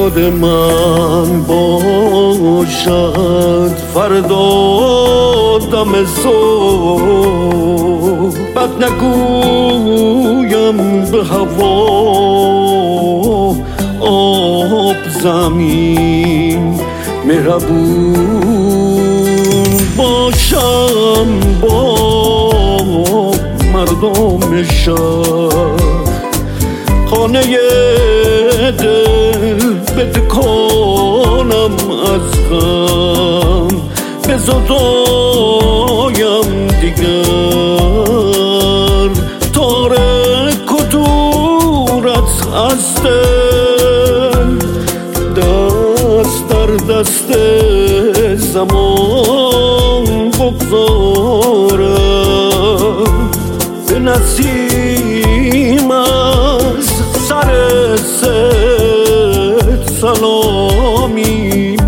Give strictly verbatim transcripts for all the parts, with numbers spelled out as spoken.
یاد من باشد فردا دم صبح، بد نگویم به هوا آب زمین، مهربون باشم با مردم شهر، خانه دل بتکانم از غم، بزدایم دیگر تارک و دورت از دل، دست در دست زمان بگذارم، به نسیم از سر ست سلامی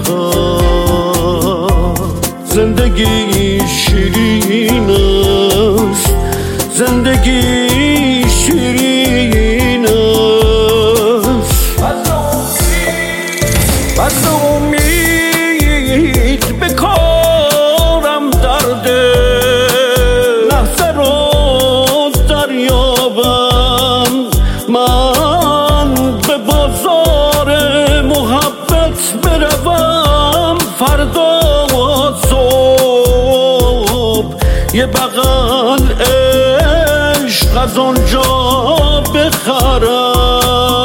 بدهم. زندگی شیرین است، زندگی شیرین است، بس امید به کارم در دل، لحظه رو دریابم من، به بازار محبت بروم، فردا صبح یه بغل عشق از آنجا بخرم.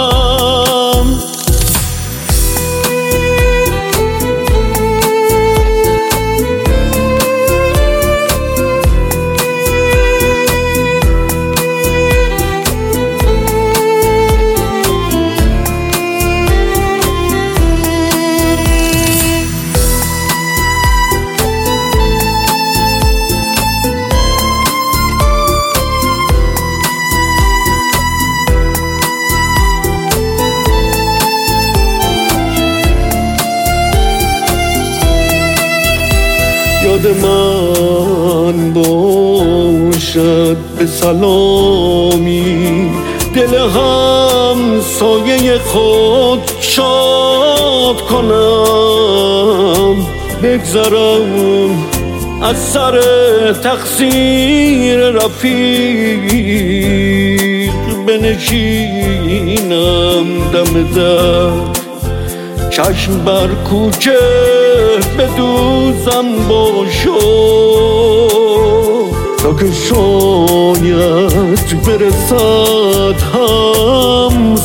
یاد من باشد به سلامی، دل همسایه خود شاد کنم، بگذرم از سر تقصیر رفیق، بنشینم دم در، چشم بر کوچه بدوزم با شوق، تا که شاید برسد هم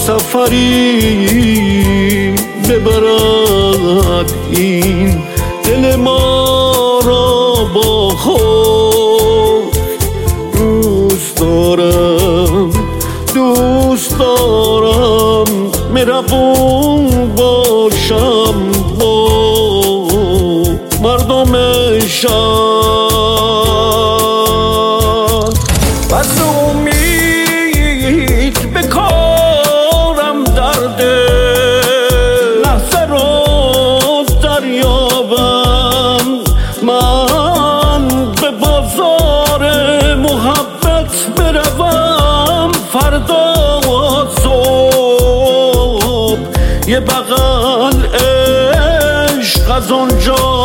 سفری، ببرد این دل ما را با خود. دوست دارم دوست دارم مهربون باشم با مردم شهر، بس امید به کارم در دل، لحظه رو دریابم من، به بازار محبت بروم، فردا صبح یه بغل عشق از آنجا